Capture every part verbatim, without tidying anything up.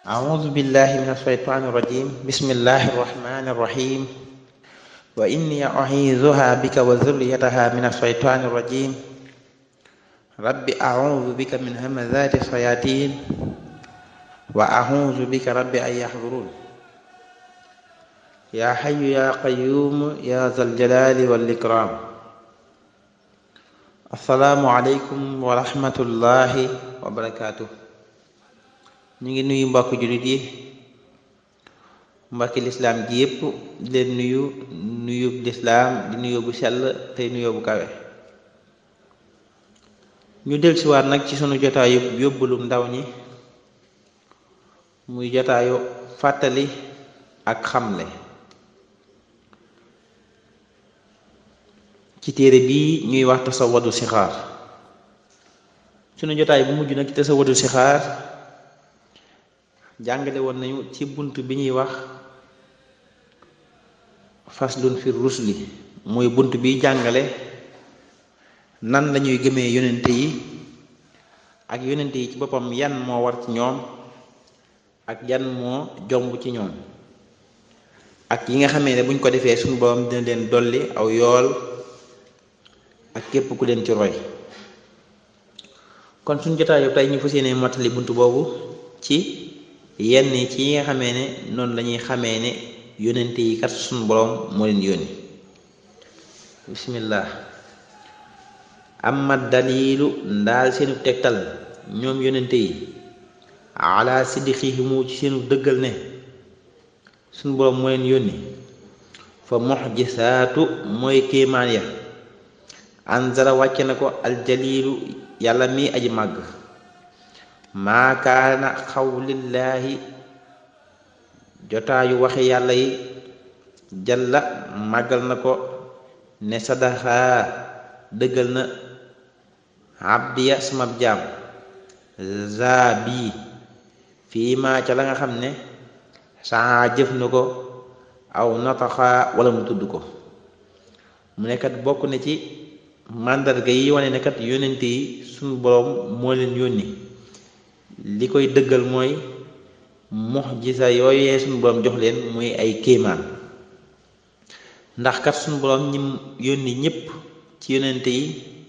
أعوذ بالله من الشيطان الرجيم بسم الله الرحمن الرحيم وإني أعيذها بك وذريتها من الشيطان الرجيم رب أعوذ بك من همزات الشياطين وأعوذ بك رب أن يحضرون يا حي يا قيوم يا ذا الجلال والإكرام السلام عليكم ورحمة الله وبركاته. ñu ngi nuyu mbokk jullit yi mbokki lislaam ji yépp di leen nuyu nuyu lislaam di nuyu bu sell tey nuyu bu kawe. ñu dellusiwaat nag ci sunu jotaayu yóbbulum ndaw ñi muy jotaayu fàttali ak xamle ci téere bii ñuy wax tasawwadu sixaar. sunu jotaay bu mujj nag ci tasawwadu sixaar jàngale woon nañu ci bunt bi ñuy wax faslun fi rusli mooy bunt bi jàngale nan lañuy gëmee yonente yi ak yonente yi ci boppam yan moo war ci ñoom ak yan moo jomb ci ñoom ak yi nga xamee ne buñ ko defee suñu borom dina leen dolli aw yool ak képp ku leen ci roy. kon suñu jotaay yow tey ñu fas yéene mottali bunt boobu ci yenn ci yi nga xamee ne noonu lañuy xamee ne yonente yi kat suñu boroom moo leen yónni. bismillah. amma dalilu ndaal seenu tegtal ñoom yonente yi ala siddiqihimu ci seenu dëggal ne suñu boroom moo leen yónni fa muxjisaatu mooy kéemaan ya anzala wàcce na ko aljalilu yàlla mi aji màgg maa kaana xawlillaahi jotaayu waxe yàlla yi jalla màggal na ko ne sadaxaa dëggal na abdiya sama jaam za bii fii maa ca la nga xam ne saa jëf na ko aw nataxaa wala mu tudd ko. mu nekkat bokk na ci màndarga yi wane ne kat yónnente yi suñu boroom moo leen yónni li koy dëggal mooy muxjisa yooyee suñu boroom jox leen muy ay kéemaan. ndax kat suñu boroom ñi yónni ñépp ci yónnente yi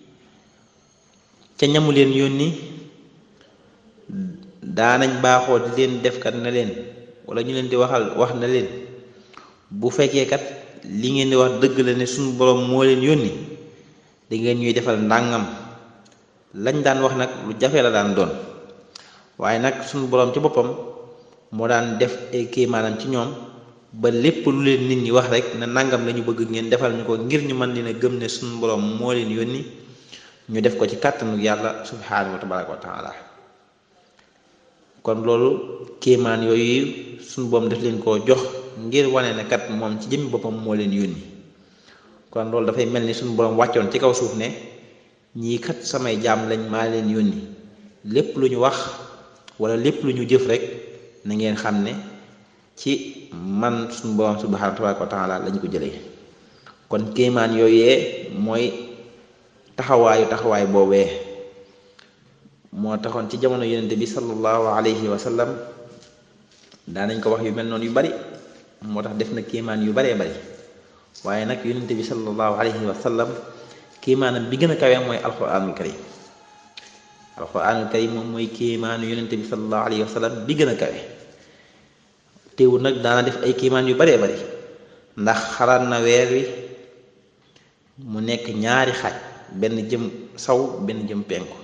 ca ñamu leen yónni daanañ baaxoo di leen def kat na leen wala ñu leen di waxal wax na leen bu fekkee kat li ngeen di wax dëgg la ne suñu boroom moo leen yónni da ngeen ñuy defal ndàngam. lañ daan wax nag lu jafe la daan doon waaye nag suñu boroom ci boppam moo daan def ay kéemaanam ci ñoom ba lépp lu leen nit ñi wax rek na nangam lañu bëgg ngeen defal ñu ko ngir ñu mën leen a gëm ne suñu boroom moo leen yónni ñu def ko ci kàttanu yàlla subhaanahu wa tabaaraka wa taala. kon loolu kéemaan yooyu suñu boroom def leen koo jox ngir wane ne kat moom ci jëmmi boppam moo leen yónni. kon loolu dafay mel ni suñu boroom wàccoon ci kaw suuf ne ñii kat samay jaam lañ maa leen yónni lépp lu ñu wax wala lépp lu ñu jëf rek na ngeen xam ne ci man suñu boroom subhaanahu wa taala lañ ko jëlee. kon kéemaan yooyee mooy taxawaayu taxawaay boobee moo taxoon ci jamono yonente bi sallallahu alayhi wa sallam daanañ ko wax yu mel noonu yu bari moo tax def na kéemaan yu baree bari waaye nag yonente bi sallallahu alayhi wa sallam kéemaanam bi gën a kawee mooy alquranul karim alquranul karim moom mooy kéemaanu yonente bi sallallahu alayhi wa sallam bi gën a kawe. teewul nag daana def ay kéemaan yu baree bari ndax xalaat na weer wi mu nekk ñaari xaaj benn jëm saw benn jëm penku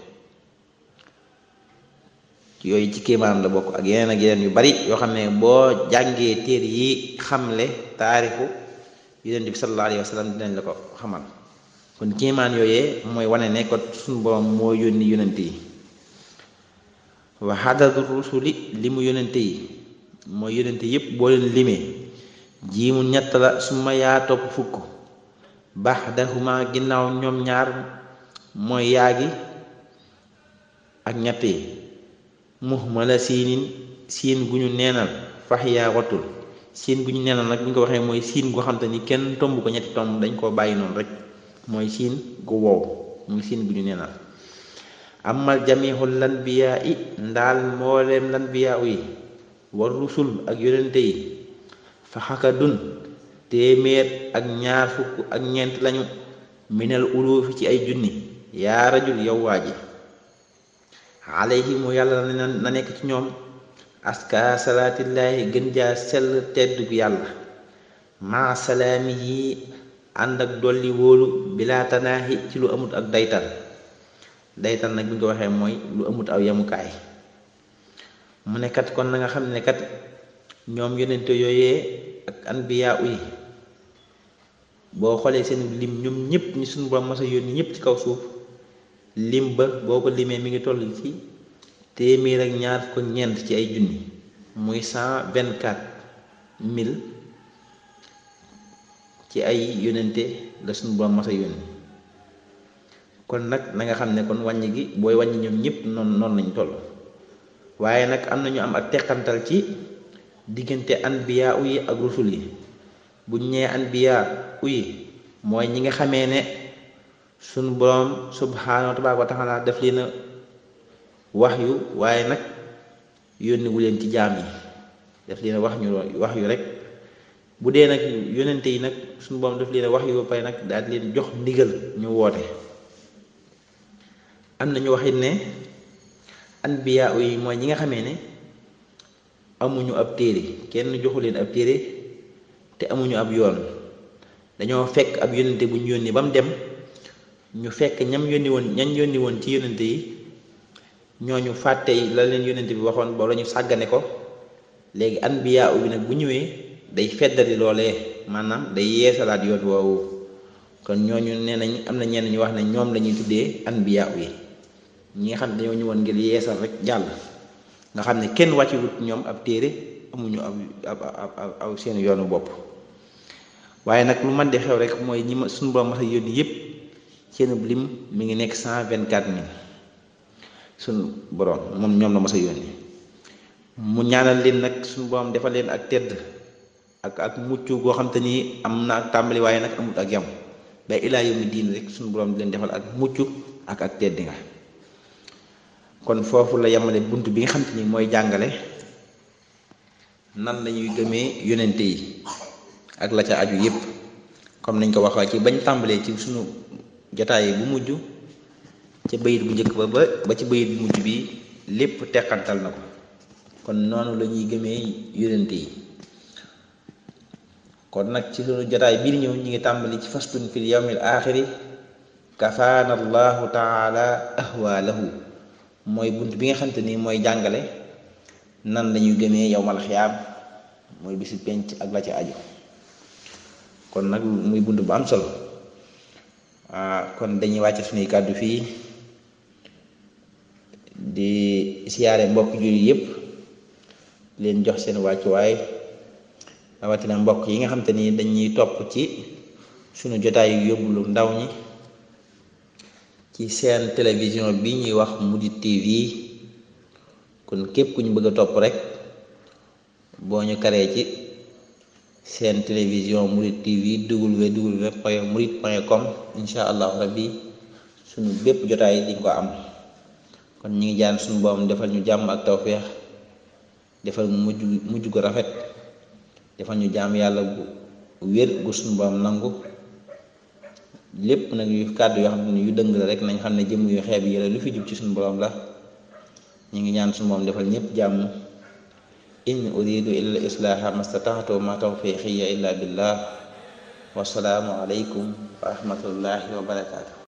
yooyu ci kéemaanam la bokk ak yeneen ak yeneen yu bari yoo xam ne boo jàngee téere yi xamle taarixu yonente bi sallallahu alayhi wa sallam dinañ la ko xamal. kon kéemaan yooyee mooy wane ne ko suñu boroom moo yónni yonente yi. wa hadadu rusuli li mu yonente yi mooy yonente yépp boo leen limee jiimu ñett la su ma yaa topp fukk baxdahuma ginnaaw ñoom ñaar mooy yaagi ak ñett yi muhmala siinin siin gu ñu neenal fax yaa watul siin gu ñu neenal nag bu ñu ko waxee mooy siin gu xam te ni kenn tomb ko ñetti tomb dañ koo bàyyi noonu rek mooy siin gu wow muy siin gu ñu neenal. amal jamihul lanbiyaa i ndaal mbooleem lanbiyaa yi war rusul ak yonente yi fa xakadun téeméer ak ñaar fukk ak ñeent lañu minal uluufi ci ay junni yaa rajul yow waa ji alayhimu yàlla na nekk ci ñoom aska salaatillaahi gën jaa sell teddug yàlla maa salaami yi ànd ak dolli wóolu bilaa tanaahi ci lu amut ak daytal daytal nag bi nga ko waxee mooy lu amut aw yamukaay mu ne kat kon na nga xam ne kat ñoom yonente yooyee ak anbiyaa yi boo xoolee seen lim ñoom ñëpp ñi suñu borom masa yónni ñëpp ci kaw suuf lim ba boo ko limee mi ngi toll ci téeméer ak ñaar ko ñeent ci ay junni muy cent vingt quatre mille ci ay yonente la suñu borom masa yónni kon nag na nga xam ne kon wàññi gi booy wàññi ñoom ñëpp noonu noonu lañ toll waaye nag am na ñu am ak teqantal ci diggante anbiyaa yi ak rusul yi buñ ñee anbiyaa yi mooy ñi nga xamee ne suñu borom subhaanahu wa taala def leen a wax yu waaye nag yónni wu leen ci jaam yi def leen a wax ñu wax yu rek bu dee nag yonente yi nag suñu borom def leen a wax yu ba pare nag daal di leen jox ndigal ñu woote am na ñu waxit ne anbiyaa yi mooy ñi nga xamee ne amuñu ab téere kenn joxu leen ab téere te amuñu ab yoon dañoo fekk ab yonente bu ñu yónni ba mu dem ñu fekk ñam yónni woon ñañ yónni woon ci yonente yi ñooñu fàtte yi la leen yonente bi waxoon boobu la ñu sàggane ko léegi anbiyaa bi nag bu ñëwee day feddali loolee maanaam day yeesalaat yoon woowu kon ñooñu nee nañ am na ñenn ñu wax ne ñoom la ñuy tuddee anbiyaa yi ñi nga xam ne dañoo ñëwoon ngir yeesal rek jàll nga xam ne kenn wàcciwut ñoom ab téere amuñu ab ab ab aw seen yoonu bopp waaye nag lu man di xew rek mooy ñi ma suñu borom masa yónni yëpp seen lim mi ngi nekk cent vingt quatre mille suñu borom moom ñoom la masa yónni mu ñaanal leen nag suñu borom defal leen ak tedd ak ak mucc goo xam te ni am na ak tàmbali waaye nag amut ak yam ba ilaa yawmi diin rek suñu borom di leen defal ak mucc ak ak tedd nga kon foofu la yamale bunt bi nga xam te ni mooy jàngale nan lañuy gëmee yonente yi ak la ca aju yépp comme nañ ko waxee ci bañ tàmbalee ci suñu jotaay bu mujj ca bayit bu njëkk ba ba ba ci bayit bu mujj bi lépp teqantal na ko kon noonu la ñuy gëmee yonente yi kon nag ci suñu jotaay bii di ñëw ñu ngi tàmbali ci fastun fil yawmil aaxiri kafaana allahu taala ahwaalahu mooy bunt bi nga xam te ni mooy jàngale nan lañuy gëmee yawmal xiyaam mooy bisi penc ak la ci aju kon nag muy bunt bu am solo kon dañuy wàcce suñuy kàddu fii di siyaare mbokk jullit yépp leen jox seen wàccuwaay rawatina mbokk yi nga xam te ni dañuy topp ci suñu jotaay yu yóbbulu ndaw ñi ci seen télévision bi ñuy wax Mouride T V kon képp ku ñu bëgg a topp rek boo ñu karee ci seen télévision Mouride T V w w point mouride point com insha allahu rabbi suñu bépp jotaay di ko am kon ñu ngi jaan suñu boom defal ñu jàmm ak tawféex defal mu mujj mujj gu rafet defal ñu jàmm yàlla gu wér gu suñu boom nangu lépp nag yu kàddu yoo xam ne yu dëng la rek nañ xam ne jëmm yu xeeb yi la lu fi jub ci suñu borom la ñu ngi ñaan suñu moom defal ñépp jàmm in uridu illa islaaha mastataxtu ma tawfiqiya illa billah wasalaamu aleykum wa rahmatullahi wa barakaatu